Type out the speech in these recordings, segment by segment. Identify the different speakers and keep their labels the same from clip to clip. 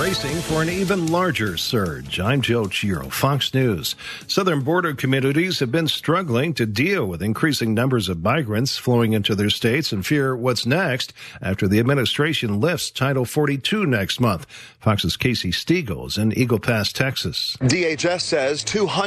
Speaker 1: bracing for an even larger surge. I'm Joe Chiro, Fox News. Southern border communities have been struggling to deal with increasing numbers of migrants flowing into their states and fear what's next after the administration lifts Title 42 next month. Fox's Casey Stiegel is in Eagle Pass, Texas.
Speaker 2: DHS says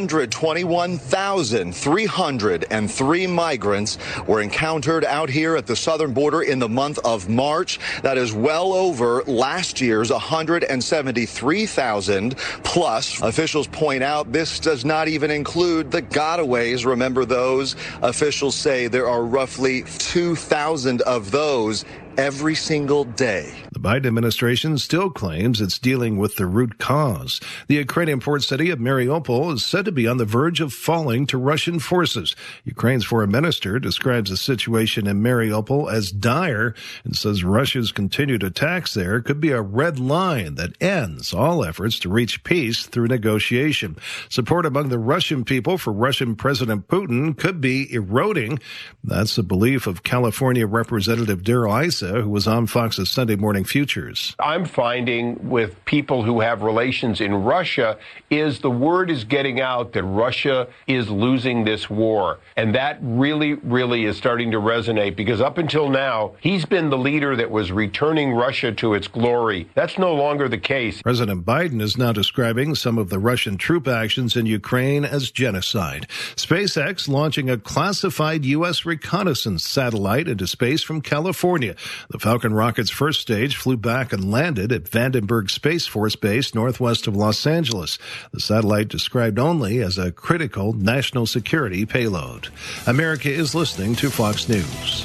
Speaker 2: 221,303 migrants were encountered out here at the southern border in the month of March. That is well over last year's 173,000 plus. Officials point out this does not even include the gotaways. Remember those? Officials say there are roughly 2,000 of those every single day.
Speaker 1: The Biden administration still claims it's dealing with the root cause. The Ukrainian port city of Mariupol is said to be on the verge of falling to Russian forces. Ukraine's foreign minister describes the situation in Mariupol as dire and says Russia's continued attacks there could be a red line that ends all efforts to reach peace through negotiation. Support among the Russian people for Russian President Putin could be eroding. That's the belief of California Representative Darrell Issa, who was on Fox's Sunday Morning Futures.
Speaker 3: I'm finding with people who have relations in Russia is the word is getting out that Russia is losing this war. And that really is starting to resonate because up until now, he's been the leader that was returning Russia to its glory. That's no longer the case.
Speaker 1: President Biden is now describing some of the Russian troop actions in Ukraine as genocide. SpaceX launching a classified U.S. reconnaissance satellite into space from California. The Falcon rocket's first stage flew back and landed at Vandenberg Space Force Base northwest of Los Angeles. The satellite described only as a critical national security payload. America is listening to Fox News.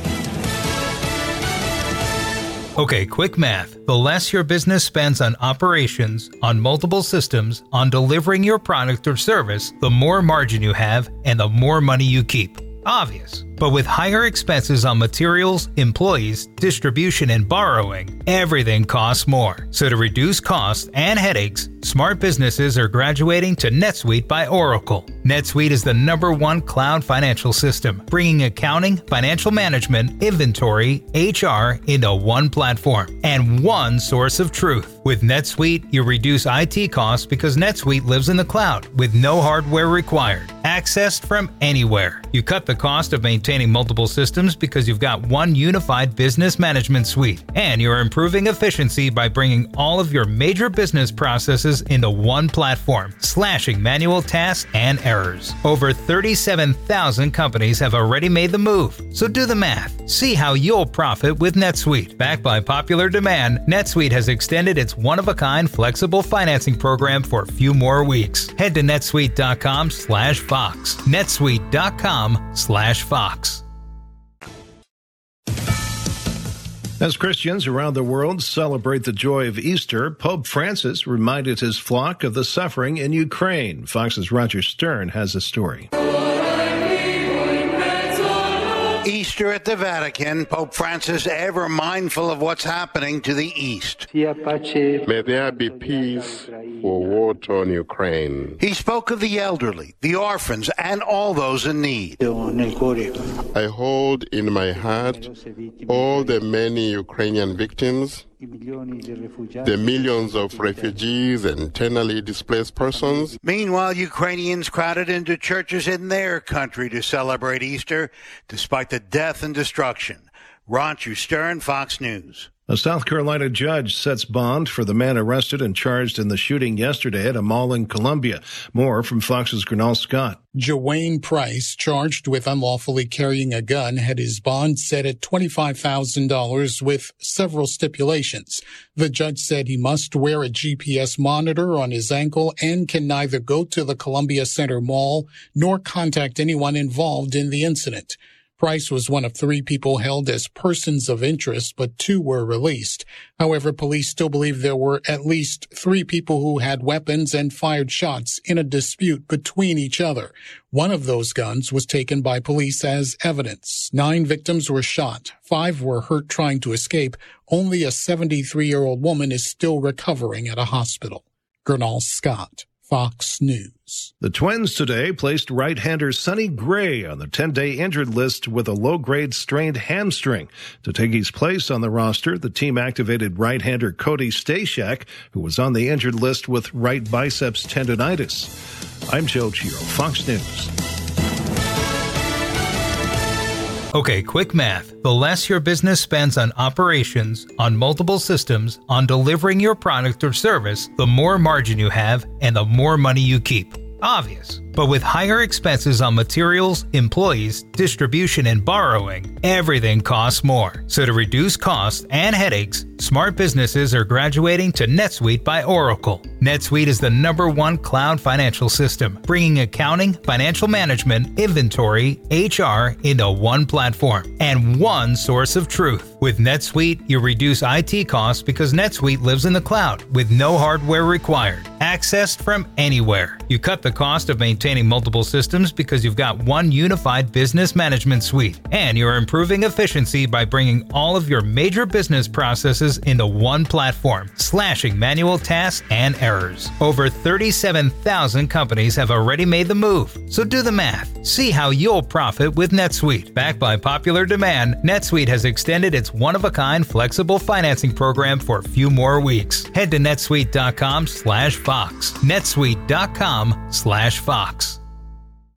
Speaker 4: Okay, quick math. The less your business spends on operations, on multiple systems, on delivering your product or service, the more margin you have and the more money you keep. Obvious. But with higher expenses on materials, employees, distribution, and borrowing, everything costs more. So to reduce costs and headaches, smart businesses are graduating to NetSuite by Oracle. NetSuite is the #1 cloud financial system, bringing accounting, financial management, inventory, HR into one platform and one source of truth. With NetSuite, you reduce IT costs because NetSuite lives in the cloud with no hardware required, accessed from anywhere. You cut the cost of maintaining multiple systems because you've got one unified business management suite, and you're improving efficiency by bringing all of your major business processes into one platform, slashing manual tasks and errors. Over 37,000 companies have already made the move, so do the math. See how you'll profit with NetSuite. Backed by popular demand, NetSuite has extended its one-of-a-kind flexible financing program for a few more weeks. Head to netsuite.com/Fox. netsuite.com/Fox.
Speaker 1: As Christians around the world celebrate the joy of Easter, Pope Francis reminded his flock of the suffering in Ukraine. Fox's Roger Stern has a story.
Speaker 5: Easter at the Vatican, Pope Francis ever mindful of what's happening to the East.
Speaker 6: May there be peace for war-torn Ukraine.
Speaker 5: He spoke of the elderly, the orphans, and all those in need.
Speaker 6: I hold in my heart all the many Ukrainian victims, the millions of refugees and internally displaced persons.
Speaker 5: Meanwhile, Ukrainians crowded into churches in their country to celebrate Easter, despite the death and destruction. Roger Stern, Fox News.
Speaker 1: A South Carolina judge sets bond for the man arrested and charged in the shooting yesterday at a mall in Columbia. More from Fox's Gernal Scott.
Speaker 7: Jawayne Price, charged with unlawfully carrying a gun, had his bond set at $25,000 with several stipulations. The judge said he must wear a GPS monitor on his ankle and can neither go to the Columbia Center Mall nor contact anyone involved in the incident. Price was one of 3 people held as persons of interest, but 2 were released. However, police still believe there were at least 3 people who had weapons and fired shots in a dispute between each other. One of those guns was taken by police as evidence. 9 victims were shot. 5 were hurt trying to escape. Only a 73-year-old woman is still recovering at a hospital. Gernal Scott, Fox News.
Speaker 1: The Twins today placed right-hander Sonny Gray on the 10-day injured list with a low-grade strained hamstring. To take his place on the roster, the team activated right-hander Cody Stashak, who was on the injured list with right biceps tendonitis. I'm Joe Giro, Fox News.
Speaker 4: Okay, quick math. The less your business spends on operations, on multiple systems, on delivering your product or service, the more margin you have and the more money you keep. Obvious. But with higher expenses on materials, employees, distribution, and borrowing, everything costs more. So to reduce costs and headaches, smart businesses are graduating to NetSuite by Oracle. NetSuite is the #1 cloud financial system, bringing accounting, financial management, inventory, HR into one platform and one source of truth. With NetSuite, you reduce IT costs because NetSuite lives in the cloud with no hardware required, accessed from anywhere. You cut the cost of maintaining multiple systems because you've got one unified business management suite, and you're improving efficiency by bringing all of your major business processes into one platform, slashing manual tasks and errors. Over 37,000 companies have already made the move, so do the math. See how you'll profit with NetSuite. Backed by popular demand, NetSuite has extended its one-of-a-kind flexible financing program for a few more weeks. Head to netsuite.com/Fox. netsuite.com/Fox.